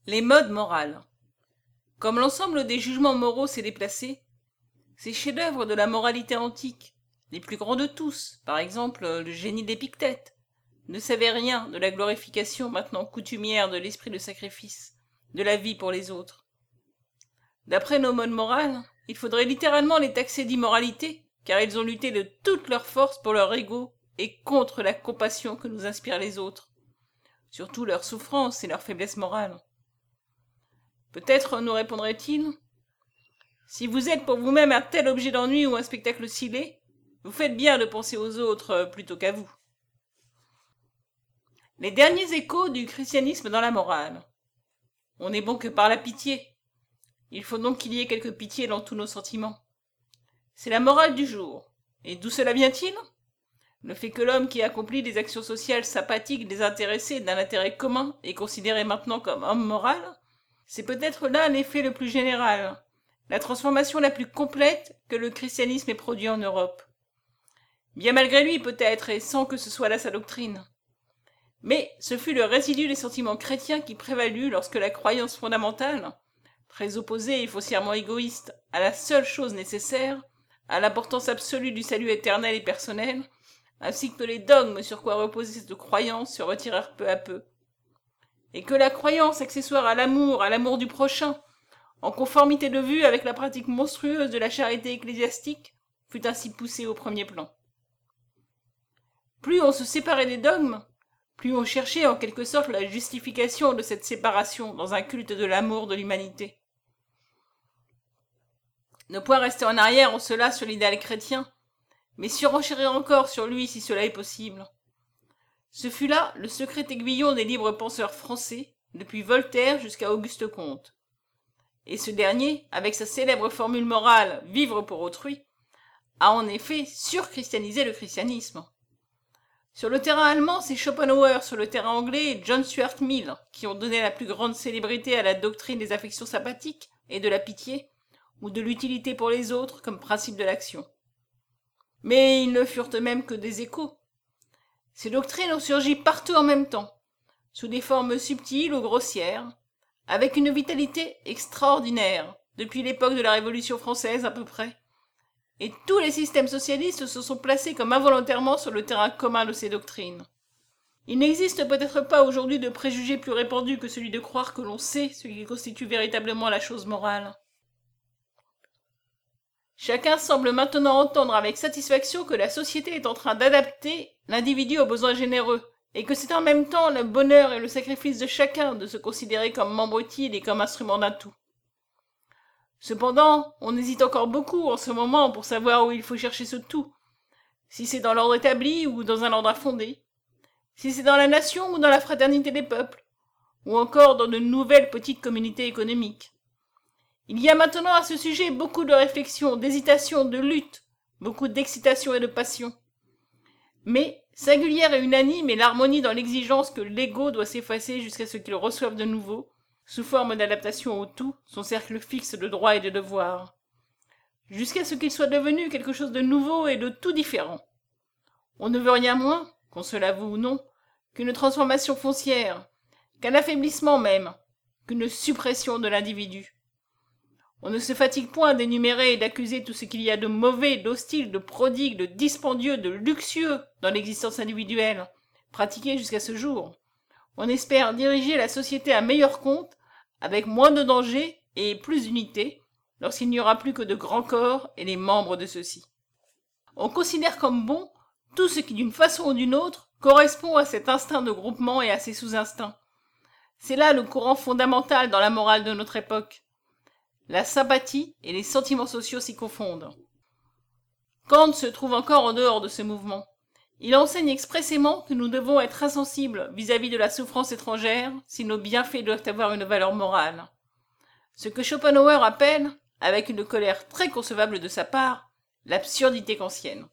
Les modes morales. Comme l'ensemble des jugements moraux s'est déplacé, ces chefs-d'œuvre de la moralité antique, les plus grands de tous, par exemple le génie d'Épictète, ne savaient rien de la glorification maintenant coutumière de l'esprit de sacrifice, de la vie pour les autres. D'après nos modes morales, il faudrait littéralement les taxer d'immoralité, car ils ont lutté de toute leur force pour leur ego et contre la compassion que nous inspirent les autres, surtout leur souffrance et leur faiblesse morale. Peut-être nous répondrait-il, si vous êtes pour vous-même un tel objet d'ennui ou un spectacle si laid, vous faites bien de penser aux autres plutôt qu'à vous. Les derniers échos du christianisme dans la morale. On n'est bon que par la pitié. Il faut donc qu'il y ait quelque pitié dans tous nos sentiments. C'est la morale du jour. Et d'où cela vient-il ? Le fait que l'homme qui accomplit des actions sociales sympathiques désintéressées d'un intérêt commun est considéré maintenant comme homme moral ? C'est peut-être là l'effet le plus général, la transformation la plus complète que le christianisme ait produit en Europe. Bien malgré lui peut-être, et sans que ce soit là sa doctrine. Mais ce fut le résidu des sentiments chrétiens qui prévalut lorsque la croyance fondamentale, très opposée et foncièrement égoïste à la seule chose nécessaire, à l'importance absolue du salut éternel et personnel, ainsi que les dogmes sur quoi reposait cette croyance se retirèrent peu à peu. Et que la croyance accessoire à l'amour du prochain, en conformité de vue avec la pratique monstrueuse de la charité ecclésiastique, fut ainsi poussée au premier plan. Plus on se séparait des dogmes, plus on cherchait en quelque sorte la justification de cette séparation dans un culte de l'amour de l'humanité. Ne point rester en arrière en cela sur l'idéal chrétien, mais surenchérir encore sur lui si cela est possible. Ce fut là le secret aiguillon des libres penseurs français, depuis Voltaire jusqu'à Auguste Comte. Et ce dernier, avec sa célèbre formule morale « vivre pour autrui », a en effet surchristianisé le christianisme. Sur le terrain allemand, c'est Schopenhauer, sur le terrain anglais, et John Stuart Mill, qui ont donné la plus grande célébrité à la doctrine des affections sympathiques et de la pitié, ou de l'utilité pour les autres comme principe de l'action. Mais ils ne furent eux-mêmes que des échos. Ces doctrines ont surgi partout en même temps, sous des formes subtiles ou grossières, avec une vitalité extraordinaire, depuis l'époque de la Révolution française à peu près, et tous les systèmes socialistes se sont placés comme involontairement sur le terrain commun de ces doctrines. Il n'existe peut-être pas aujourd'hui de préjugé plus répandu que celui de croire que l'on sait ce qui constitue véritablement la chose morale. Chacun semble maintenant entendre avec satisfaction que la société est en train d'adapter l'individu aux besoins généreux, et que c'est en même temps le bonheur et le sacrifice de chacun de se considérer comme membre utile et comme instrument d'un tout. Cependant, on hésite encore beaucoup en ce moment pour savoir où il faut chercher ce tout, si c'est dans l'ordre établi ou dans un ordre infondé, si c'est dans la nation ou dans la fraternité des peuples, ou encore dans de nouvelles petites communautés économiques. Il y a maintenant à ce sujet beaucoup de réflexions, d'hésitations, de luttes, beaucoup d'excitation et de passion. Mais, singulière et unanime est l'harmonie dans l'exigence que l'ego doit s'effacer jusqu'à ce qu'il reçoive de nouveau, sous forme d'adaptation au tout, son cercle fixe de droits et de devoirs, jusqu'à ce qu'il soit devenu quelque chose de nouveau et de tout différent. On ne veut rien moins, qu'on se l'avoue ou non, qu'une transformation foncière, qu'un affaiblissement même, qu'une suppression de l'individu. On ne se fatigue point d'énumérer et d'accuser tout ce qu'il y a de mauvais, d'hostile, de prodigue, de dispendieux, de luxueux dans l'existence individuelle, pratiquée jusqu'à ce jour. On espère diriger la société à meilleur compte, avec moins de danger et plus d'unité, lorsqu'il n'y aura plus que de grands corps et les membres de ceux-ci. On considère comme bon tout ce qui, d'une façon ou d'une autre, correspond à cet instinct de groupement et à ses sous-instincts. C'est là le courant fondamental dans la morale de notre époque. La sympathie et les sentiments sociaux s'y confondent. Kant se trouve encore en dehors de ce mouvement. Il enseigne expressément que nous devons être insensibles vis-à-vis de la souffrance étrangère si nos bienfaits doivent avoir une valeur morale. Ce que Schopenhauer appelle, avec une colère très concevable de sa part, l'absurdité kantienne.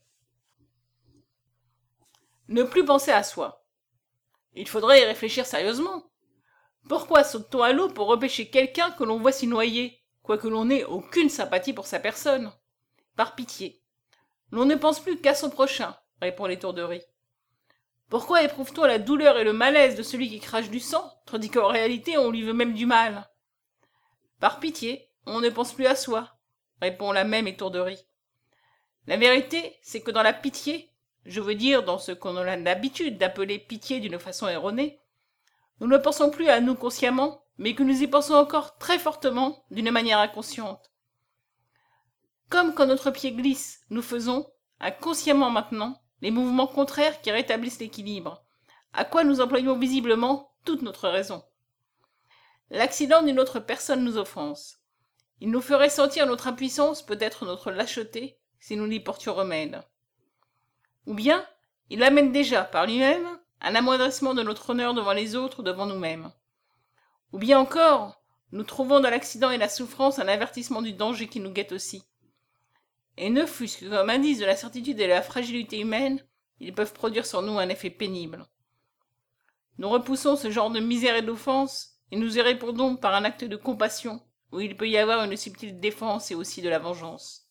Ne plus penser à soi. Il faudrait y réfléchir sérieusement. Pourquoi saute-t-on à l'eau pour repêcher quelqu'un que l'on voit s'y noyer, quoique l'on n'ait aucune sympathie pour sa personne? Par pitié. L'on ne pense plus qu'à son prochain, répond l'étourderie. Pourquoi éprouve-t-on la douleur et le malaise de celui qui crache du sang, tandis qu'en réalité on lui veut même du mal? Par pitié, on ne pense plus à soi, répond la même étourderie. La vérité, c'est que dans la pitié, je veux dire dans ce qu'on a l'habitude d'appeler pitié d'une façon erronée, nous ne pensons plus à nous consciemment, mais que nous y pensons encore très fortement, d'une manière inconsciente. Comme quand notre pied glisse, nous faisons, inconsciemment maintenant, les mouvements contraires qui rétablissent l'équilibre, à quoi nous employons visiblement toute notre raison. L'accident d'une autre personne nous offense. Il nous ferait sentir notre impuissance, peut-être notre lâcheté, si nous n'y portions remède. Ou bien, il amène déjà, par lui-même, un amoindrissement de notre honneur devant les autres, devant nous-mêmes. Ou bien encore, nous trouvons dans l'accident et la souffrance un avertissement du danger qui nous guette aussi. Et ne fût-ce que comme indice de la certitude et de la fragilité humaine, ils peuvent produire sur nous un effet pénible. Nous repoussons ce genre de misère et d'offense, et nous y répondons par un acte de compassion, où il peut y avoir une subtile défense et aussi de la vengeance.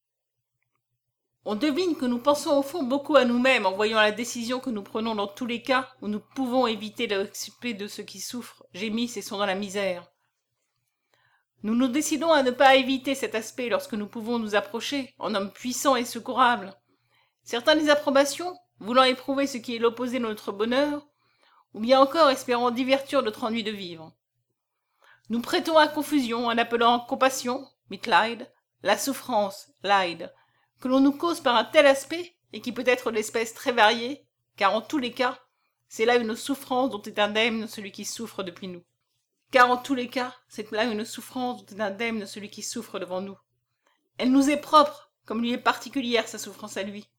On devine que nous pensons au fond beaucoup à nous-mêmes en voyant la décision que nous prenons dans tous les cas où nous pouvons éviter le respect de ceux qui souffrent, gémissent et sont dans la misère. Nous nous décidons à ne pas éviter cet aspect lorsque nous pouvons nous approcher, en hommes puissants et secourables. Certains désapprobations, voulant éprouver ce qui est l'opposé de notre bonheur, ou bien encore espérant divertir notre ennui de vivre. Nous prêtons à confusion en appelant compassion, Mitleid, la souffrance, Leid, que l'on nous cause par un tel aspect, et qui peut être d'espèces très variées, car en tous les cas, c'est là une souffrance dont est indemne celui qui souffre depuis nous. Car en tous les cas, c'est là une souffrance dont est indemne celui qui souffre devant nous. Elle nous est propre, comme lui est particulière sa souffrance à lui.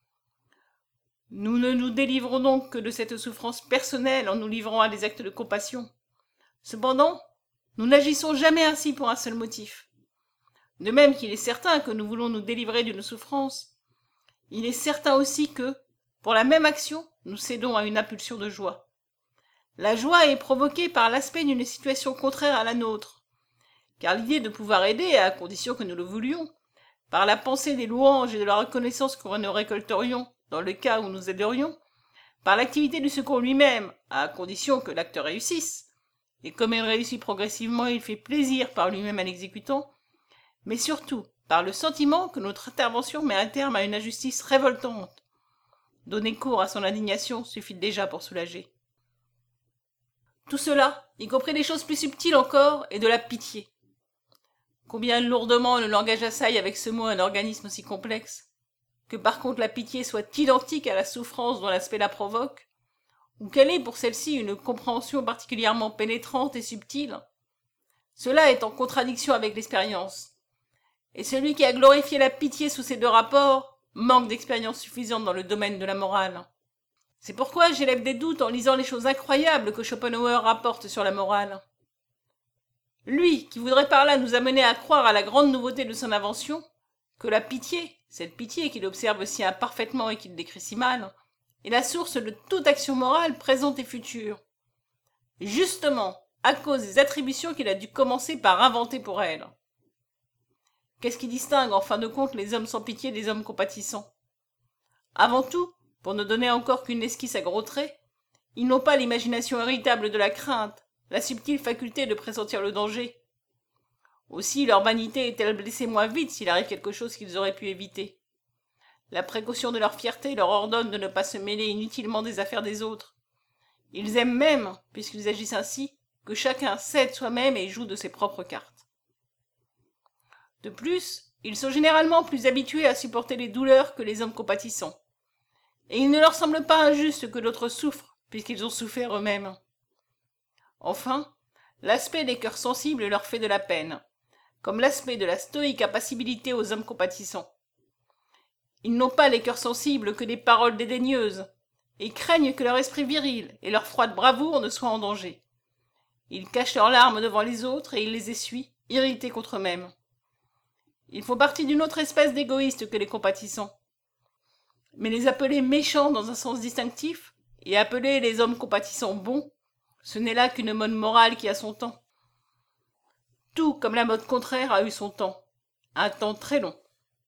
Nous ne nous délivrons donc que de cette souffrance personnelle en nous livrant à des actes de compassion. Cependant, nous n'agissons jamais ainsi pour un seul motif. De même qu'il est certain que nous voulons nous délivrer d'une souffrance, il est certain aussi que, pour la même action, nous cédons à une impulsion de joie. La joie est provoquée par l'aspect d'une situation contraire à la nôtre, car l'idée de pouvoir aider, à condition que nous le voulions, par la pensée des louanges et de la reconnaissance que nous récolterions dans le cas où nous aiderions, par l'activité du secours lui-même, à condition que l'acte réussisse, et comme il réussit progressivement, il fait plaisir par lui-même à l'exécutant, mais surtout par le sentiment que notre intervention met un terme à une injustice révoltante. Donner cours à son indignation suffit déjà pour soulager. Tout cela, y compris les choses plus subtiles encore, est de la pitié. Combien lourdement le langage assaille avec ce mot un organisme aussi complexe, que par contre la pitié soit identique à la souffrance dont l'aspect la provoque, ou qu'elle ait pour celle-ci une compréhension particulièrement pénétrante et subtile. Cela est en contradiction avec l'expérience. Et celui qui a glorifié la pitié sous ces deux rapports manque d'expérience suffisante dans le domaine de la morale. C'est pourquoi j'élève des doutes en lisant les choses incroyables que Schopenhauer rapporte sur la morale. Lui, qui voudrait par là nous amener à croire à la grande nouveauté de son invention, que la pitié, cette pitié qu'il observe si imparfaitement et qu'il décrit si mal, est la source de toute action morale présente et future. Justement, à cause des attributions qu'il a dû commencer par inventer pour elle. Qu'est-ce qui distingue en fin de compte les hommes sans pitié des hommes compatissants? Avant tout, pour ne donner encore qu'une esquisse à gros traits, ils n'ont pas l'imagination irritable de la crainte, la subtile faculté de pressentir le danger. Aussi leur vanité est-elle blessée moins vite s'il arrive quelque chose qu'ils auraient pu éviter. La précaution de leur fierté leur ordonne de ne pas se mêler inutilement des affaires des autres. Ils aiment même, puisqu'ils agissent ainsi, que chacun cède soi-même et joue de ses propres cartes. De plus, ils sont généralement plus habitués à supporter les douleurs que les hommes compatissants. Et il ne leur semble pas injuste que d'autres souffrent, puisqu'ils ont souffert eux-mêmes. Enfin, l'aspect des cœurs sensibles leur fait de la peine, comme l'aspect de la stoïque impassibilité aux hommes compatissants. Ils n'ont pas les cœurs sensibles que des paroles dédaigneuses, et craignent que leur esprit viril et leur froide bravoure ne soient en danger. Ils cachent leurs larmes devant les autres et ils les essuient, irrités contre eux-mêmes. Ils font partie d'une autre espèce d'égoïstes que les compatissants. Mais les appeler méchants dans un sens distinctif, et appeler les hommes compatissants bons, ce n'est là qu'une mode morale qui a son temps. Tout comme la mode contraire a eu son temps, un temps très long.